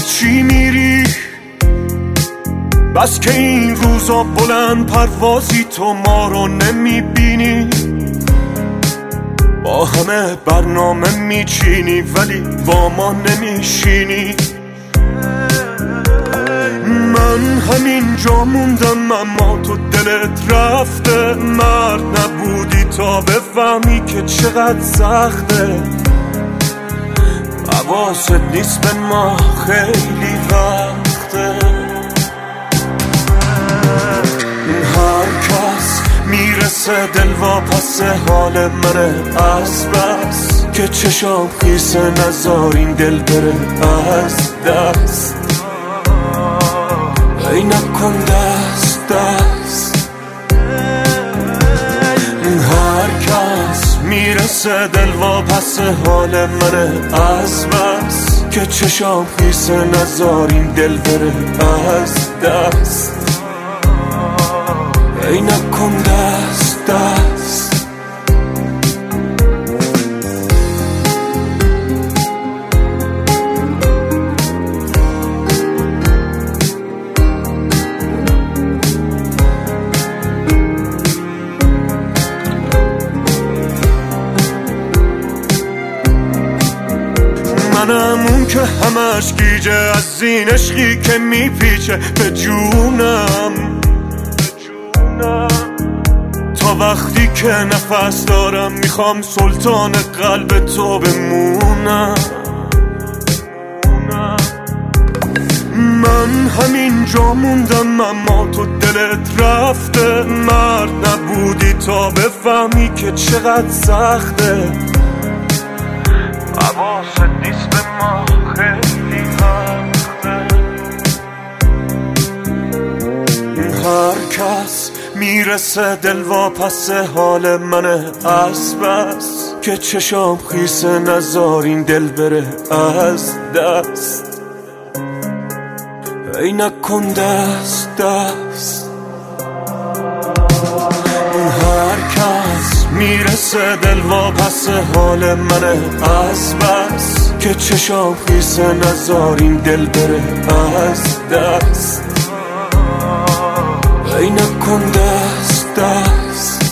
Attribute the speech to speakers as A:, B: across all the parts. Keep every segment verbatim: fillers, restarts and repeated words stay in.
A: چی میری؟ بس که این روزا بلند پروازی تو ما رو نمیبینی، با همه برنامه میچینی ولی با ما نمیشینی. من همین جا موندم اما تو دلت رفته، مرد نبودی تا بفهمی که چقدر سخته. حواست نیست به ما خیلی وقته. هر کس میرسه دل واپس حال منه از بس که چشام خیسه، نذار این دل بره از دست. ای نکن دست دست. هر کس میرسه دل واپس حال منه از بس که چشام خیسه، نذار این دل بره از دست. ای نکن دست دست. منم اون که همش گیجه از این عشقی که میپیچه به جونم، تا وقتی که نفس دارم میخوام سلطان قلب تو بمونم. من همین جا موندم اما تو دلت رفته، مرد نبودی تا بفهمی که چقدر سخته. حواست نیست به ما خیلی وقته. هر کس میرسه دل واپس حال منه از بس که چشام خیسه، نذار این دل بره از دست. ای نکن دست دست. هر کس میرسه دل واپس حال منه از بس که چشام خیسه، نذار این دل بره از دست. ای نکن دست دست.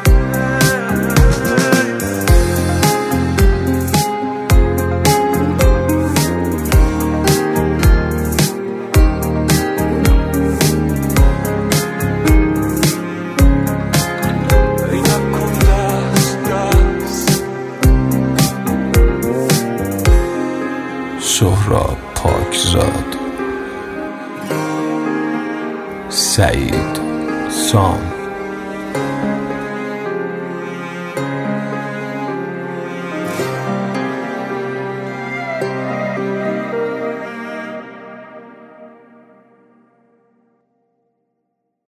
A: ای نکن دست دست.
B: سهراب پاکزاد، سعید سام.